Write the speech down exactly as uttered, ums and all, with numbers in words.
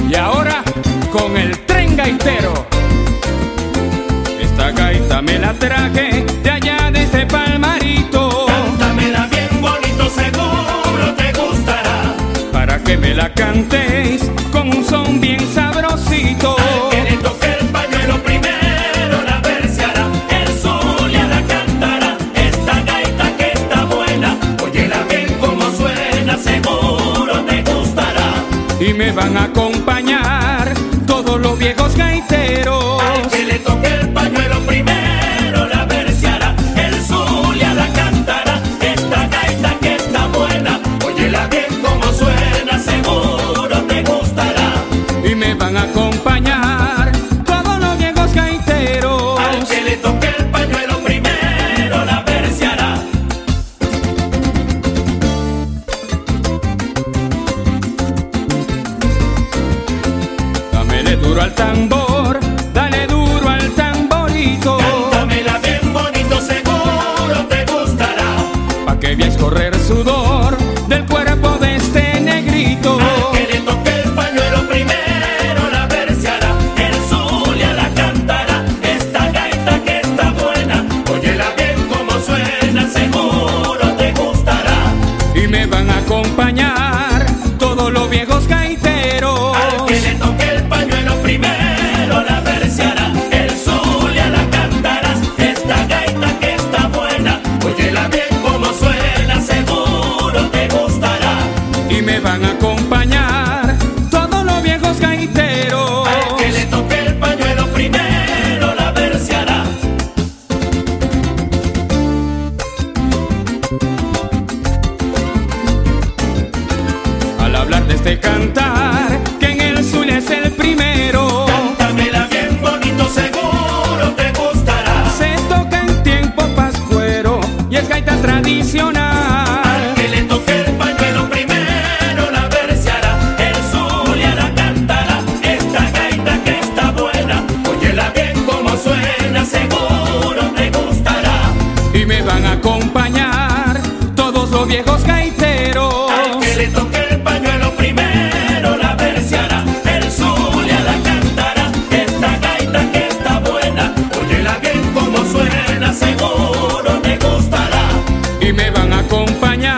Y ahora con el tren gaitero. Esta gaita me la traje de allá de este Palmarito. Cántamela bien bonito, seguro te gustará. Para que me la cantéis con un son bien sabrosito. Al que le toque el pañuelo primero la verseará. El Zulia la cantará. Esta gaita que está buena, óyela bien como suena, seguro te gustará. Y me van a acompañar todos los viejos gaiteros. Al que le toque el pañuelo primero la verseará. El Zulia la cantará. Esta gaita que está buena, óyela bien como suena, seguro te gustará. Y me van a acompañar todos los viejos gaiteros. Al que le toque el pañuelo primero la verseará. Dámele duro al tambor, dale duro al tamborito. Cántamela bien bonito, seguro te gustará. Pa' que veáis correr sudor del cuerpo de este negrito. Al que le toque el pañuelo primero la verseará. El Zulia la cantará. Esta gaita que está buena, óyela bien como suena, seguro te gustará. Y me van a acompañar todos los viejos gaiteros. Al que le toque el pañuelo primero la verseará. El Zulia la cantará. Esta gaita que está buena, óyela bien como suena, seguro te gustará. Y me van a acompañar todos los viejos gaiteros. Al que le toque el pañuelo primero la verseará. Al hablar de este cantar, que en el Zulia es el primero. Cántamela bien bonito, seguro te gustará. Se toca en tiempo pascuero y es gaita tradicional. Al que le toque el pañuelo primero la verseará. El Zulia la cantará. Esta gaita que está buena, óyela bien como suena, seguro te gustará. Y me van a acompañar todos los viejos gaiteros. Al que le toque el pañuelo primero la verseará. El Zulia la cantará. Esta gaita que está buena, óyela bien como suena, seguro te gustará. Y me van a acompañar